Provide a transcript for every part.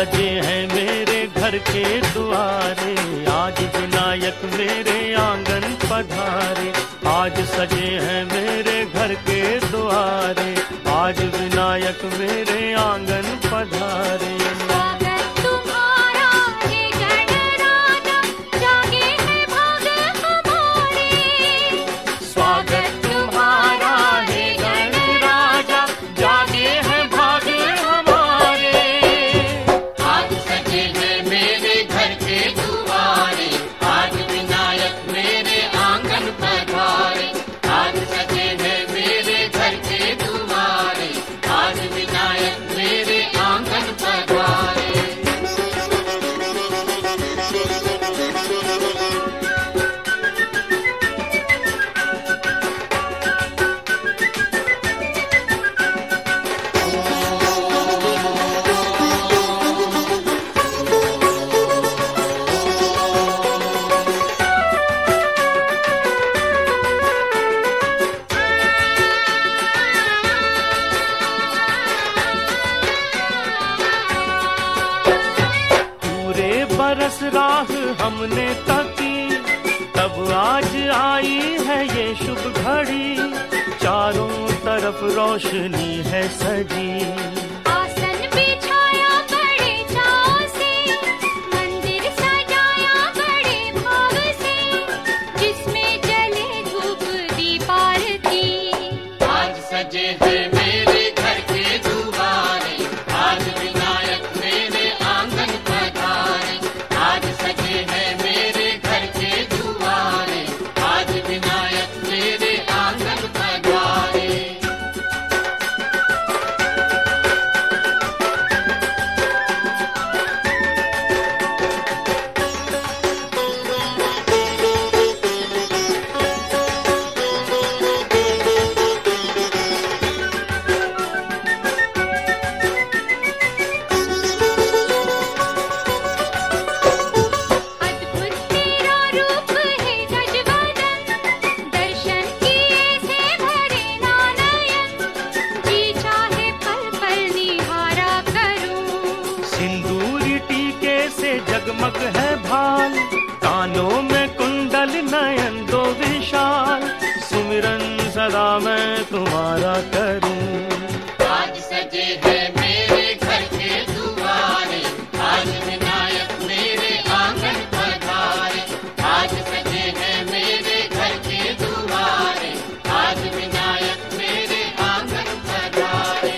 सजे हैं मेरे घर के दुआरे, आज विनायक मेरे आंगन पधारे। आज सजे हैं मेरे घर के दुआरे, आज विनायक मेरे आंगन पधारे। बरस राह हमने तकी, तब आज आई है ये शुभ घड़ी। चारों तरफ रोशनी है सजी, आसन बिछाया बड़े चाव से, मंदिर सजाया बड़े भाव से, जिसमें जले धूप दीप आरती। आज सजे हैं मेरे घर के दुआरे, आज विनायक मेरे आंगन पधारे। आज सजे हैं मेरे घर के दुआरे, आज विनायक मेरे आंगन पधारे। जगमग है भाल, कानों में कुंडल नयन दो विशाल, सुमिरन सदा मैं तुम्हारा करूं। आज सजे हैं मेरे घर के दुआरे, आज विनायक मेरे आंगन पधारे। आज सजे हैं मेरे घर के दुआरे, आज विनायक मेरे आंगन पधारे।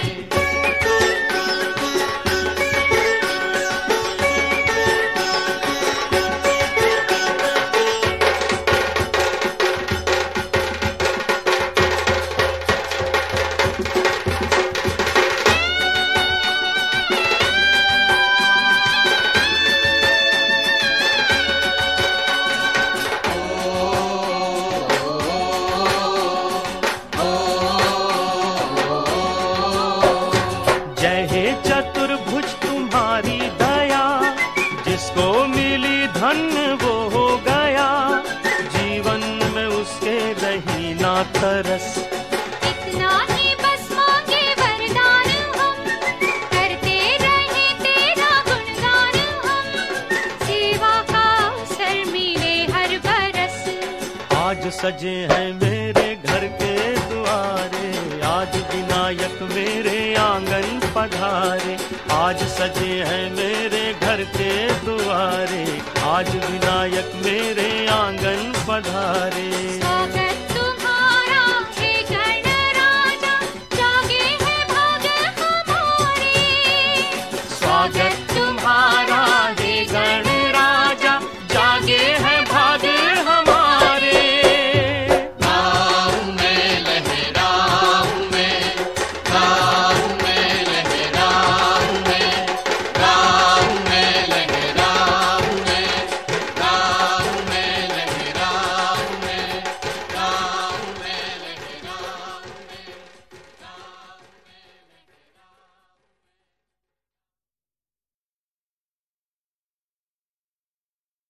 चतुर्भुज तुम्हारी दया, जिसको मिली धन्य वो हो गया, जीवन में उसके रही ना तरस। इतना ही बस मांगे वरदान हम, करते रहे तेरा गुणगान हम, सेवा का अवसर मिले हर बरस। आज सजे हैं मेरे घर के दुआरे, आज विनायक मेरे आंगन पधारे। आज सजे हैं मेरे घर के दुआरे, आज विनायक मेरे आंगन पधारे।